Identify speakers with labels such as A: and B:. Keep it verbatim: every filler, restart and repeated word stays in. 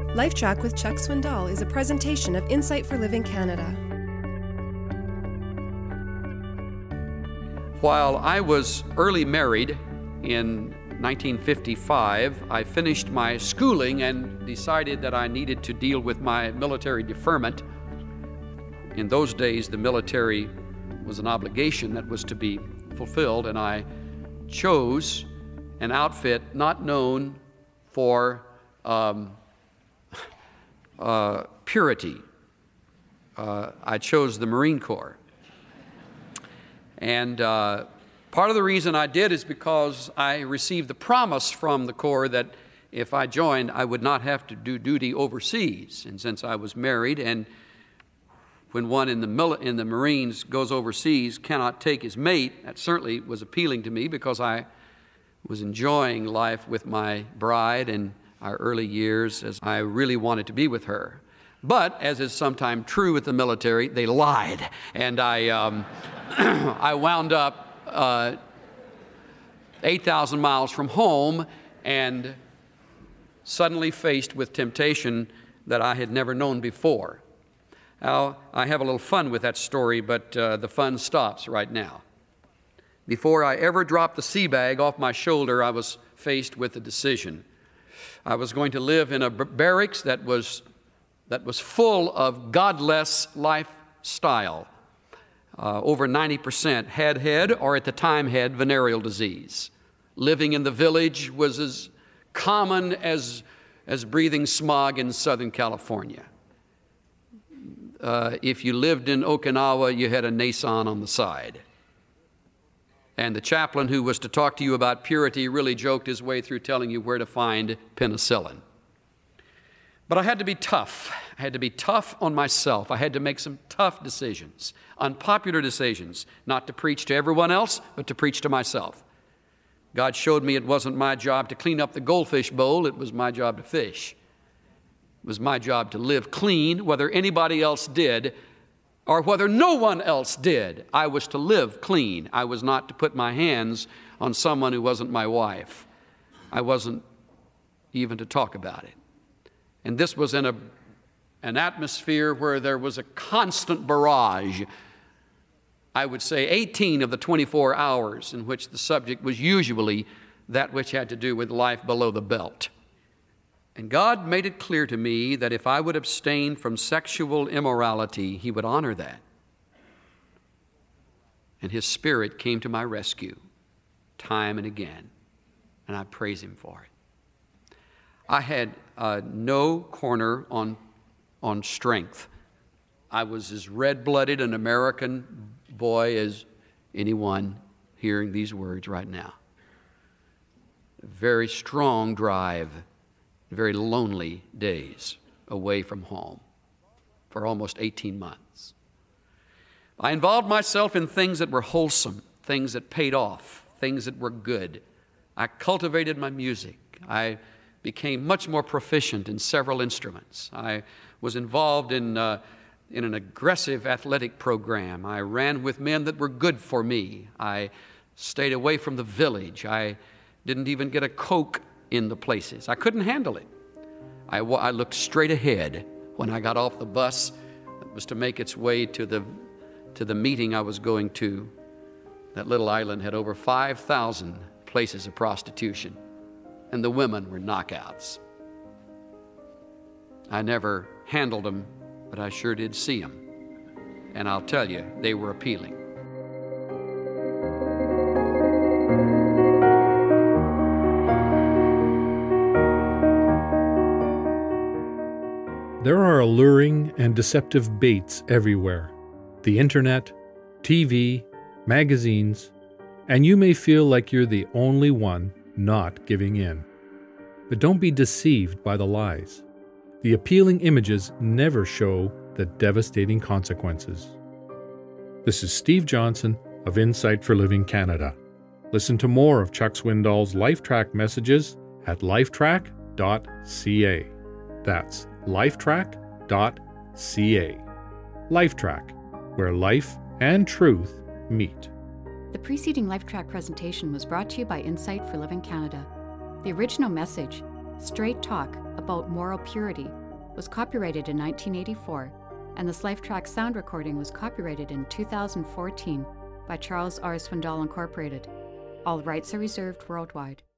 A: LifeTrack with Chuck Swindoll is a presentation of Insight for Living Canada.
B: While I was early married in nineteen fifty-five, I finished my schooling and decided that I needed to deal with my military deferment. In those days, the military was an obligation that was to be fulfilled, and I chose an outfit not known for um, uh, purity. Uh, I chose the Marine Corps. And uh, part of the reason I did is because I received the promise from the Corps that if I joined, I would not have to do duty overseas. And since I was married, and when one in the mili- in the Marines goes overseas, cannot take his mate, that certainly was appealing to me because I was enjoying life with my bride in our early years as I really wanted to be with her. But, as is sometimes true with the military, they lied. And I um, I wound up uh, eight thousand miles from home and suddenly faced with temptation that I had never known before. Now, I have a little fun with that story, but uh, the fun stops right now. Before I ever dropped the sea bag off my shoulder, I was faced with a decision. I was going to live in a barracks that was that was full of godless lifestyle. Uh, over ninety percent had had, or at the time had, venereal disease. Living in the village was as common as, as breathing smog in Southern California. Uh, if you lived in Okinawa, you had a Nason on the side. And the chaplain who was to talk to you about purity really joked his way through telling you where to find penicillin. But I had to be tough. I had to be tough on myself. I had to make some tough decisions, unpopular decisions, not to preach to everyone else, but to preach to myself. God showed me it wasn't my job to clean up the goldfish bowl. It was my job to fish. It was my job to live clean, whether anybody else did or whether no one else did. I was to live clean. I was not to put my hands on someone who wasn't my wife. I wasn't even to talk about it. And this was in a, an atmosphere where there was a constant barrage. I would say eighteen of the twenty-four hours in which the subject was usually that which had to do with life below the belt. And God made it clear to me that if I would abstain from sexual immorality, He would honor that. And His Spirit came to my rescue time and again, and I praise Him for it. I had uh, no corner on, on strength. I was as red-blooded an American boy as anyone hearing these words right now. A very strong drive, very lonely days away from home for almost eighteen months. I involved myself in things that were wholesome, things that paid off, things that were good. I cultivated my music. I became much more proficient in several instruments. I was involved in, uh, in an aggressive athletic program. I ran with men that were good for me. I stayed away from the village. I didn't even get a Coke in the places. I couldn't handle it. I, I looked straight ahead when I got off the bus that was to make its way to the, to the meeting I was going to. That little island had over five thousand places of prostitution, and the women were knockouts. I never handled them, but I sure did see them. And I'll tell you, they were appealing.
C: There are alluring and deceptive baits everywhere. The internet, T V, magazines, and you may feel like you're the only one not giving in. But don't be deceived by the lies. The appealing images never show the devastating consequences. This is Steve Johnson of Insight for Living Canada. Listen to more of Chuck Swindoll's LifeTrack messages at lifetrack dot c a. That's lifetrack dot c a. LifeTrack, where life and truth meet.
D: The preceding LifeTrack presentation was brought to you by Insight for Living Canada. The original message, straight talk about moral purity, was copyrighted in nineteen eighty-four, and this LifeTrack sound recording was copyrighted in two thousand fourteen by Charles R. Swindoll Incorporated. All rights are reserved worldwide.